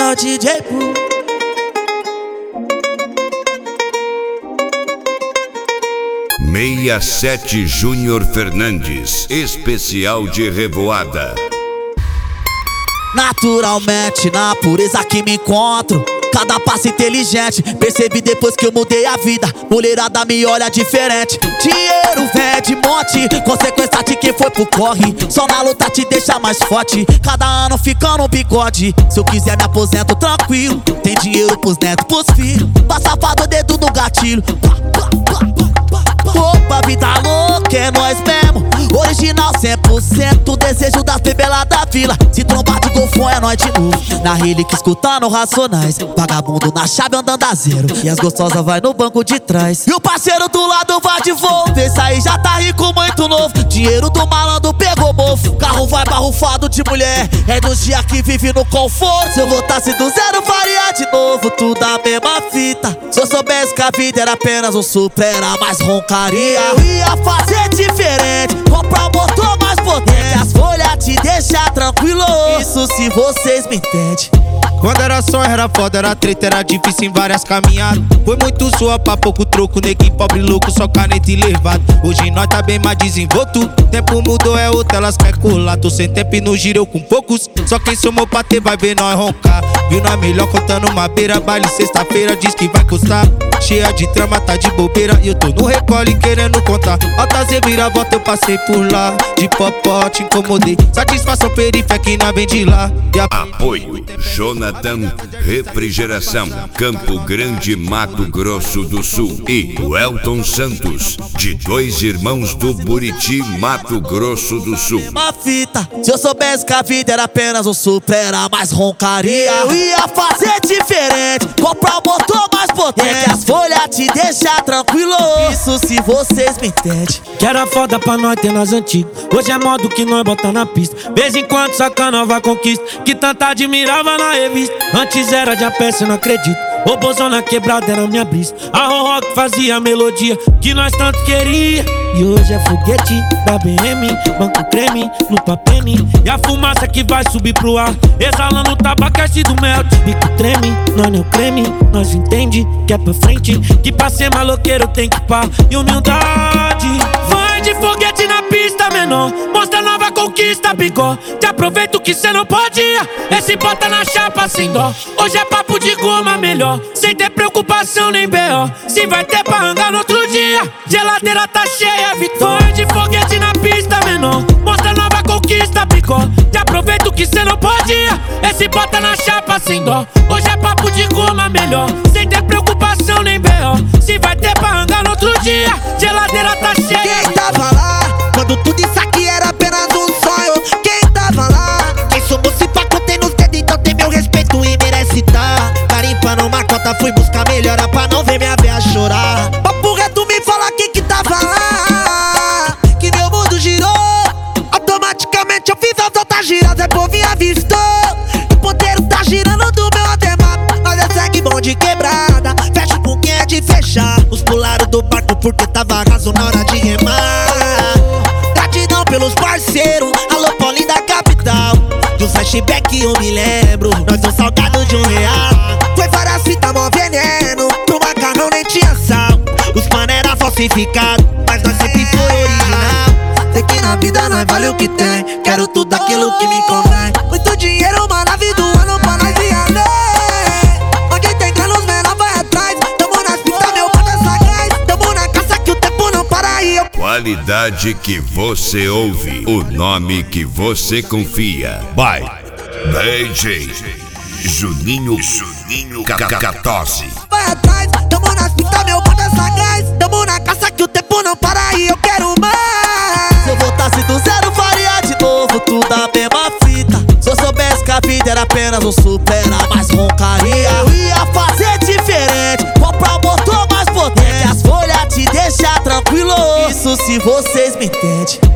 é o DJ Poo. 67 Júnior Fernandes, especial de Revoada. Naturalmente, na pureza que me encontro, cada passo inteligente. Percebi depois que eu mudei a vida, mulherada me olha diferente. Dinheiro vem de monte, consequência de quem foi pro corre. Só na luta te deixa mais forte, cada ano ficando um bigode. Se eu quiser me aposento tranquilo, tem dinheiro pros netos, pros filhos. Passa o dedo no gatilho. Opa, vida louca, é nós mesmo. Original 100%, desejo das bebelas da vila. Se trombar de golfão é nós de novo. Na Relix escutando Racionais, vagabundo na chave andando a zero, e as gostosas vai no banco de trás. E o parceiro do lado vai de voo, esse aí já tá rico, muito novo. Dinheiro do malandro pegou mofo, carro vai barrufado de mulher. É dos dias que vive no conforto. Se eu voltasse do zero faria de novo, tudo a mesma fita. Se eu soubesse que a vida era apenas um supera, mais roncaria. Eu ia fazer diferente, comprar um motor mais potente. As folhas te deixam tranquilo, isso se vocês me entendem. Quando era só, era foda, era treta, era difícil em várias caminhadas. Foi muito sua pra pouco troco, neguinho pobre louco, só caneta e levado. Hoje nós tá bem mais desenvolto, tempo mudou é outro, elas quer colar. Tô sem tempo e no giro eu com poucos, só quem somou pra ter vai ver nós roncar. Viu nós melhor contando uma beira, baile sexta-feira diz que vai custar. Cheia de trama, tá de bobeira, e eu tô no recolhe querendo contar. Altas reviravolta eu passei por lá, de popote incomodei, satisfação periférica que não vem de lá. Apoio Jonathan Refrigeração, Campo Grande, Mato Grosso do Sul. E o Elton Santos, de Dois Irmãos do Buriti, Mato Grosso do Sul. Uma fita, se eu soubesse que a vida era apenas um supera, mais roncaria. Eu ia fazer diferente, comprar um motor mais potente. As folhas te deixam tranquilo, isso se vocês me entendem. Que era foda pra nós ter nós antigos, hoje é modo que nós bota na pista. Vez em quando saca nova conquista, que tanta admirava na revista. Antes era de a peça, eu não acredito. O bozão na quebrada era minha brisa. A Roró que fazia a melodia que nós tanto queria. E hoje é foguete da BM, banco creme, no papene. E a fumaça que vai subir pro ar, exalando o tabaco do melt. Bico treme, nós não creme, nós entende que é pra frente, que pra ser maloqueiro tem que pá e humildade. Vai de foguete na pista, menor, mostra nova conquista, bigó. Te aproveito que cê não podia, esse bota na chapa sem dó. Hoje é papo de goma melhor, sem ter preocupação nem B.O. Se vai ter pra hangar no outro dia, geladeira tá cheia, vitória. De foguete na pista, menor, mostra nova conquista, bigó. Te aproveito que cê não podia, esse bota na chapa sem dó. Hoje é papo de goma melhor, sem ter preocupação nem B.O. Se vai ter pra hangar no outro dia, geladeira tá cheia. Quem tava lá, quando tudo isso aqui era apenas um sonho? Quem tava lá? Quem somos se pá, contei nos dedos, então tem meu respeito e merece tá. Garimpando uma cota, fui buscar melhora pra não ver minha veia chorar. Papo reto, me fala quem que tava lá, que meu mundo girou. Automaticamente eu fiz as outras giras, é povinho avistou. O ponteiro tá girando do meu ademar, mas é segue bom de quebrada. Fecho com quem é de fechar. Os pularam do barco porque tava raso na hora de remar. Gratidão pelos parceiros, alô Paulinho da capital. De um flashback eu me lembro, nós um salgado de R$1. Foi várias fitas, mó veneno, pro macarrão nem tinha sal. Os pano era falsificado, mas nós sempre foi original. Sei que na vida nós vale o que tem, quero tudo aquilo que me convém. Muito dinheiro, mano, a vida do ano pra nós ir além. Onde tem grana, os menor vai atrás. Tamo nas pistas, meu mano é sagaz. Tamo na caça que o tempo não para aí. Qualidade que você ouve, o nome que você confia. By DJ Juninho Cacatosi. Vai atrás, tamo nas pistas, meu mano é sagaz. Tamo na caça que o tempo não para aí, eu quero mais. Se eu voltasse do zero faria de novo, tudo a mesma fita. Se eu soubesse que a vida era apenas um supera, mais roncaria. Eu ia fazer diferente, comprar um motor mais potente. As folhas te deixam tranquilo, isso se vocês me entendem.